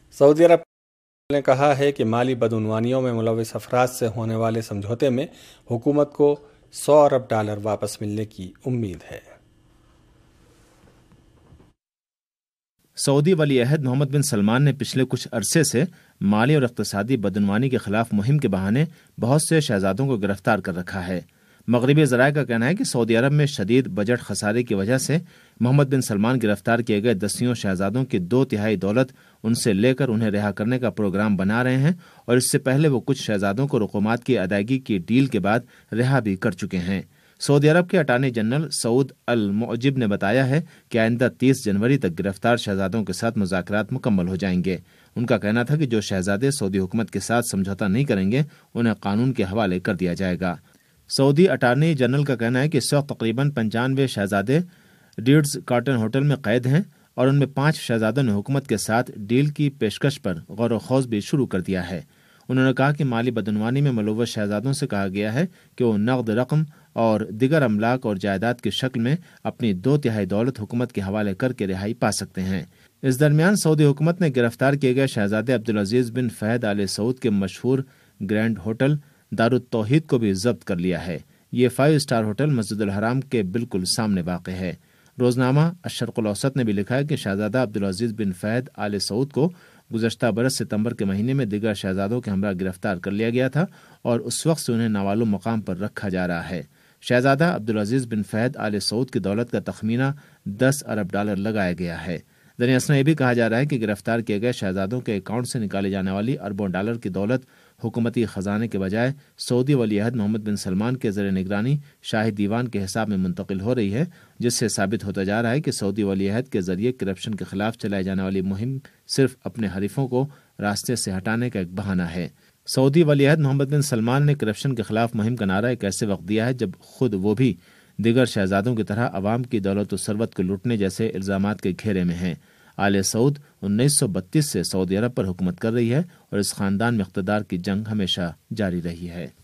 سعودی عرب نے کہا ہے کہ مالی بدعنوانیوں میں ملوث افراد سے ہونے والے سمجھوتے میں حکومت کو $100 ارب واپس ملنے کی امید ہے۔ سعودی ولی عہد محمد بن سلمان نے پچھلے کچھ عرصے سے مالی اور اقتصادی بدعنوانی کے خلاف مہم کے بہانے بہت سے شہزادوں کو گرفتار کر رکھا ہے۔ مغربی ذرائع کا کہنا ہے کہ سعودی عرب میں شدید بجٹ خسارے کی وجہ سے محمد بن سلمان گرفتار کیے گئے دسیوں شہزادوں کی 2/3 دولت ان سے لے کر انہیں رہا کرنے کا پروگرام بنا رہے ہیں، اور اس سے پہلے وہ کچھ شہزادوں کو رقومات کی ادائیگی کی ڈیل کے بعد رہا بھی کر چکے ہیں۔ سعودی عرب کے اٹارنی جنرل سعود المعجب نے بتایا ہے کہ آئندہ 30 جنوری تک گرفتار شہزادوں کے ساتھ مذاکرات مکمل ہو جائیں گے۔ ان کا کہنا تھا کہ جو شہزادے سعودی حکومت کے ساتھ سمجھوتہ نہیں کریں گے انہیں قانون کے حوالے کر دیا جائے گا۔ سعودی اٹارنی جنرل کا کہنا ہے کہ اس وقت تقریباً 95 شہزادے ڈیڈز کارٹن ہوٹل میں قید ہیں، اور ان میں 5 شہزادوں نے حکومت کے ساتھ ڈیل کی پیشکش پر غور و خوض بھی شروع کر دیا ہے۔ انہوں نے کہا کہ مالی بدعنوانی میں ملوث شہزادوں سے کہا گیا ہے کہ وہ نقد رقم اور دیگر املاک اور جائیداد کی شکل میں اپنی 2/3 دولت حکومت کے حوالے کر کے رہائی پا سکتے ہیں۔ اس درمیان سعودی حکومت نے گرفتار کیے گئے شہزادے عبدالعزیز بن فہد آل سعود کے مشہور گرینڈ ہوٹل دارالتوحید کو بھی ضبط کر لیا ہے۔ یہ 5 اسٹار ہوٹل مسجد الحرام کے بالکل سامنے واقع ہے۔ روزنامہ الشرق الاوسط نے بھی لکھا ہے کہ شہزادہ عبدالعزیز بن فہد آل سعود کو گزشتہ برس ستمبر کے مہینے میں دیگر شہزادوں کے ہمراہ گرفتار کر لیا گیا تھا، اور اس وقت سے انہیں نامعلوم مقام پر رکھا جا رہا ہے۔ شہزادہ عبدالعزیز بن فہد آل سعود کی دولت کا تخمینہ $10 ارب لگایا گیا ہے۔ دریں اثنا یہ بھی کہا جا رہا ہے کہ گرفتار کیے گئے شہزادوں کے اکاؤنٹ سے نکالی جانے والی اربوں ڈالر کی دولت حکومتی خزانے کے بجائے سعودی ولی عہد محمد بن سلمان کے زیر نگرانی شاہی دیوان کے حساب میں منتقل ہو رہی ہے، جس سے ثابت ہوتا جا رہا ہے کہ سعودی ولی عہد کے ذریعے کرپشن کے خلاف چلائی جانے والی مہم صرف اپنے حریفوں کو راستے سے ہٹانے کا ایک بہانہ ہے۔ سعودی ولی عہد محمد بن سلمان نے کرپشن کے خلاف مہم کا نعرہ ایک ایسے وقت دیا ہے جب خود وہ بھی دیگر شہزادوں کی طرح عوام کی دولت و ثروت کو لوٹنے جیسے الزامات کے گھیرے میں ہیں۔ آل سعود 1932 سے سعودی عرب پر حکومت کر رہی ہے، اور اس خاندان میں اقتدار کی جنگ ہمیشہ جاری رہی ہے۔